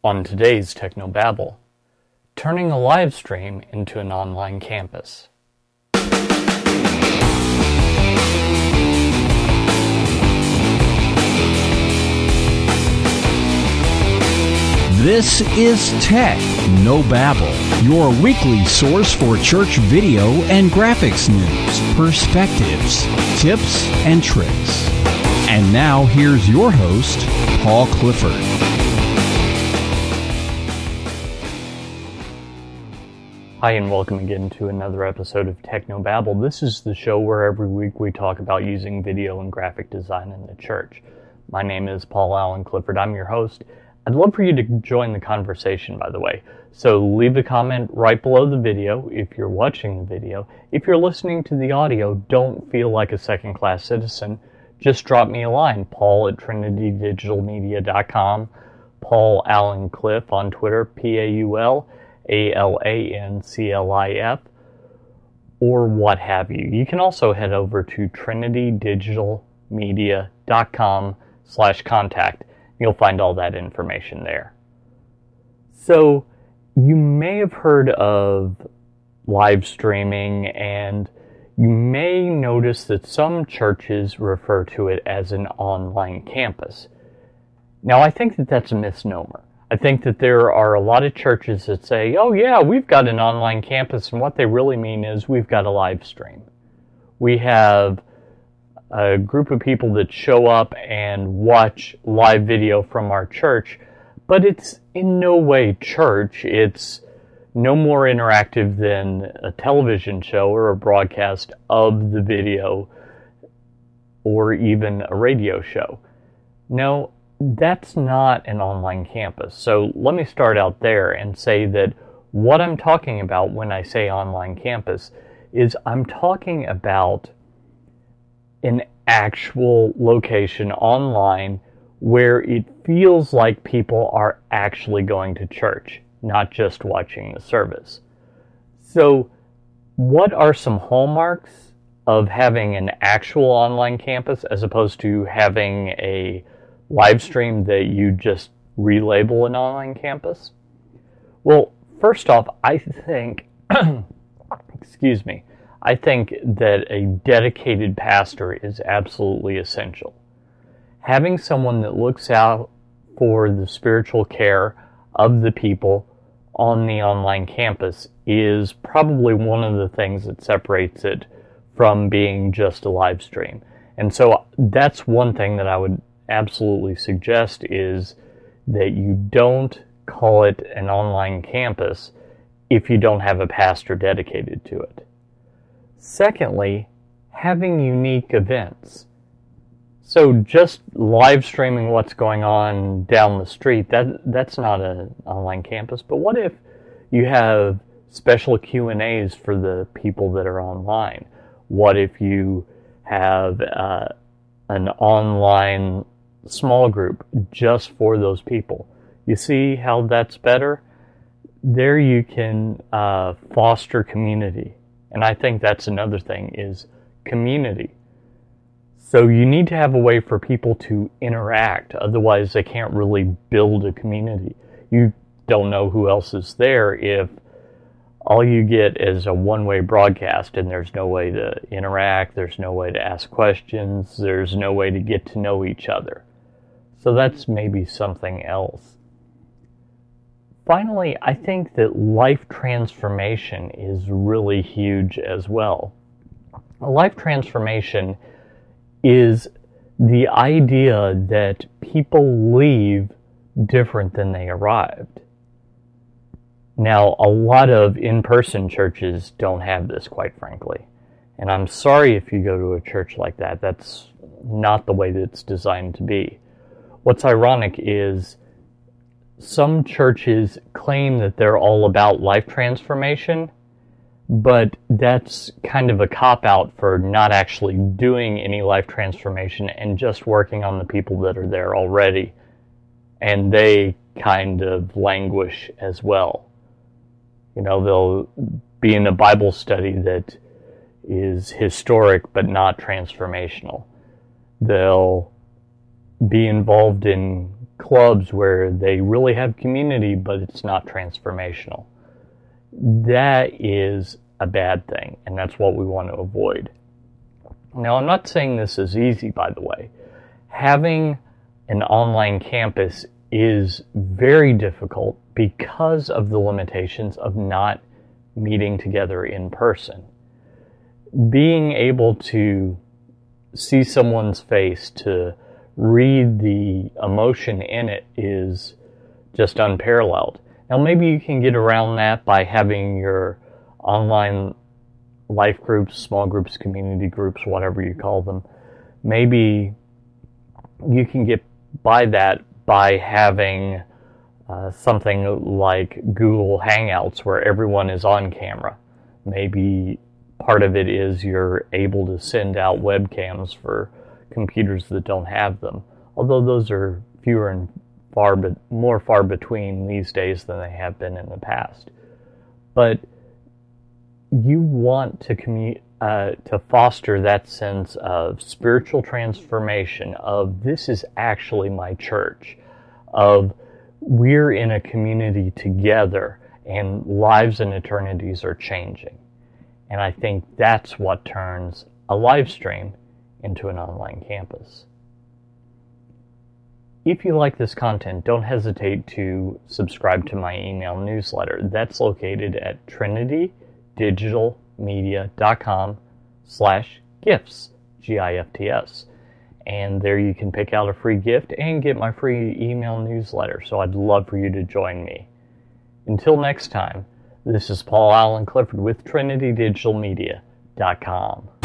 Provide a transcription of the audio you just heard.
On today's Technobabble, turning a live stream into an online campus. This is Tech No Babble, your weekly source for church video and graphics news, perspectives, tips, and tricks. And now here's your host, Paul Clifford. Hi, and welcome again to another episode of Technobabble. This is the show where every week we talk about using video and graphic design in the church. My name is Paul Allen Clifford. I'm your host. I'd love for you to join the conversation, by the way. So leave a comment right below the video if you're watching the video. If you're listening to the audio, don't feel like a second-class citizen. Just drop me a line, paul@trinitydigitalmedia.com, Paul Allen Cliff on Twitter, PaulAlanclif, or what have you. You can also head over to trinitydigitalmedia.com/contact. You'll find all that information there. So, you may have heard of live streaming, and you may notice that some churches refer to it as an online campus. Now, I think that that's a misnomer. I think that there are a lot of churches that say, oh yeah, we've got an online campus, and what they really mean is we've got a live stream. We have a group of people that show up and watch live video from our church, but it's in no way church. It's no more interactive than a television show or a broadcast of the video or even a radio show. No, that's not an online campus. So let me start out there and say that what I'm talking about when I say online campus is I'm talking about an actual location online where it feels like people are actually going to church, not just watching the service. So what are some hallmarks of having an actual online campus as opposed to having a live stream that you just relabel an online campus? Well, first off, I think, I think that a dedicated pastor is absolutely essential. Having someone that looks out for the spiritual care of the people on the online campus is probably one of the things that separates it from being just a live stream. And so that's one thing that I would absolutely suggest is that you don't call it an online campus if you don't have a pastor dedicated to it. Secondly, having unique events. So just live streaming what's going on down the street, that's not an online campus. But what if you have special Q&As for the people that are online? What if you have an online small group just for those people? You see how that's better? There you can foster community. And I think that's another thing is community. So you need to have a way for people to interact. Otherwise, they can't really build a community. You don't know who else is there if all you get is a one-way broadcast and there's no way to interact, there's no way to ask questions, there's no way to get to know each other. So that's maybe something else. Finally, I think that life transformation is really huge as well. A life transformation is the idea that people leave different than they arrived. Now, a lot of in-person churches don't have this, quite frankly. And I'm sorry if you go to a church like that. That's not the way that it's designed to be. What's ironic is some churches claim that they're all about life transformation, but that's kind of a cop-out for not actually doing any life transformation and just working on the people that are there already. And they kind of languish as well. You know, they'll be in a Bible study that is historic but not transformational. They'll be involved in clubs where they really have community, but it's not transformational. That is a bad thing, and that's what we want to avoid. Now, I'm not saying this is easy, by the way. Having an online campus is very difficult because of the limitations of not meeting together in person. Being able to see someone's face, to read the emotion in it, is just unparalleled. Now, maybe you can get around that by having your online life groups, small groups, community groups, whatever you call them. Maybe you can get by that by having something like Google Hangouts where everyone is on camera. Maybe part of it is you're able to send out webcams for computers that don't have them, although those are fewer and far between these days than they have been in the past. But you want to foster that sense of spiritual transformation, of this is actually my church, of we're in a community together and lives and eternities are changing. And I think that's what turns a live stream into an online campus. If you like this content, don't hesitate to subscribe to my email newsletter. That's located at trinitydigitalmedia.com/gifts, GIFTS. And there you can pick out a free gift and get my free email newsletter. So I'd love for you to join me. Until next time, this is Paul Allen Clifford with trinitydigitalmedia.com.